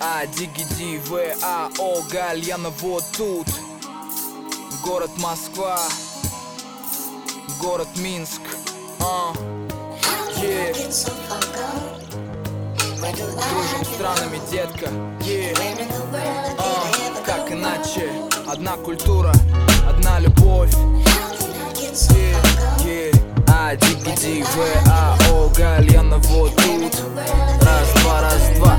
Дигиди, ВАО, Гальяна вот тут. Город Москва, город Минск. Дружим странами, детка. Как иначе? Одна культура, одна любовь. Дигиди, ВАО, Гальяна вот тут. Раз, два,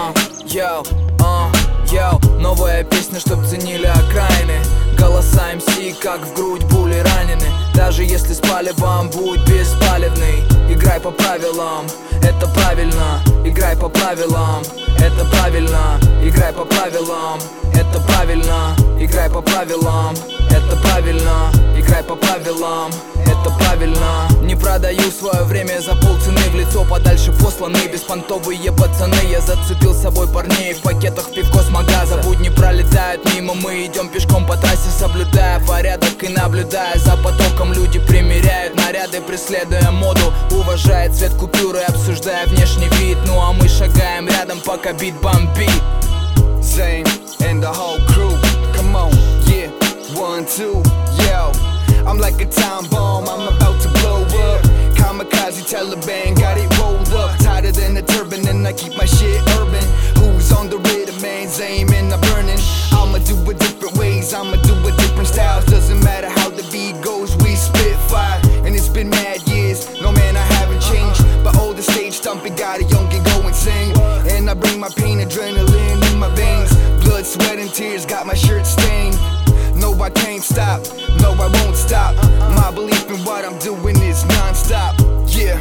йоу, новая песня, чтоб ценили окраины. Голоса МС, как в грудь пули ранены. Даже если спали вам, будь беспалевный. Играй по правилам, это правильно. Играй по правилам, это правильно. Играй по правилам, это правильно. Играй по правилам, это правильно. Играй по правилам, это правильно. Не продаю свое время за полцены. В лицо подальше посланы беспонтовые пацаны. Я зацепил с собой парней в пакетах пивко с магаза. Будни пролетают мимо, мы идем пешком по трассе, соблюдая порядок и наблюдая за потоком. Люди примеряют наряды, преследуя моду, уважая цвет купюры, обсуждая внешний вид. Ну а мы шагаем рядом, пока бит бомбит. Zane and the whole crew, come on, yeah, 1, 2, yo. I'm like a time bomb, I'm about to blow up. Kamikaze Taliban, got it rolled up. Tighter than a turban and I keep my shit urban. Who's on the rhythm, man? Zane and I'm burning. I'ma do it different ways, I'ma do it different styles. Doesn't matter how the beat goes, we spit fire. And it's been mad years, no man I haven't changed. But all the stage stomping got a young and go insane. And I bring my pain, adrenaline in my veins. Blood, sweat and tears, got my shirt stained. No, I can't stop, no, I won't stop. My belief in what I'm doing is non-stop, yeah.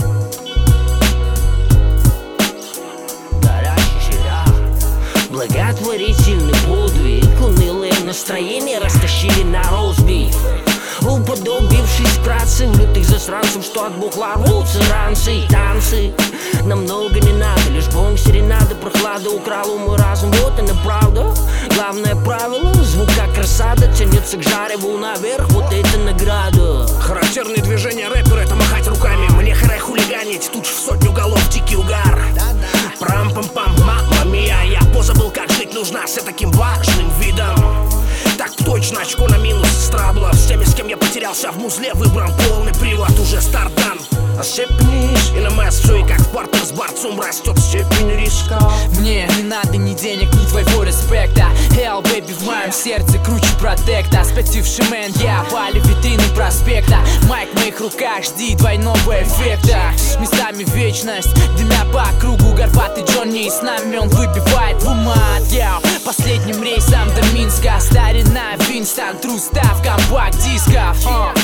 Благотворительный подвиг, унылое настроение растащили на розбив. Уподобившись вкратце в лютых засранцев, что от бухла рвутся ранцы и танцы. Нам много не надо, лишь бонг, серенада, прохлада украла мой разум, вот и правда. Главное правило, звук как рассада, тянется к жареву наверх, вот это награда. Характерные движения рэпера — это махать руками. Мне харе хулиганить, тут ж в сотню голов дикий угар. Прам-пам-пам, мамма мия, я позабыл, как жить нужна с таким важным видом. Так точно, очко на минус с траблов. С теми, с кем я потерялся в музле, выбрал полный привод, уже старт дан. Осепнись, и на МС все и как в партер с борцом растет степень риска. Мне не надо ни денег, ни твоего респекта. Hell, baby, в моем сердце круче протекта. Спятивший мэн, я пали витрины проспекта. Майк в моих руках, жди двойного эффекта. Местами вечность, дымя по кругу. Горбатый Джонни с нами, он выбивает в умат. Последним рейсом до Минска. Старина Винстон, тру став компакт-дисков.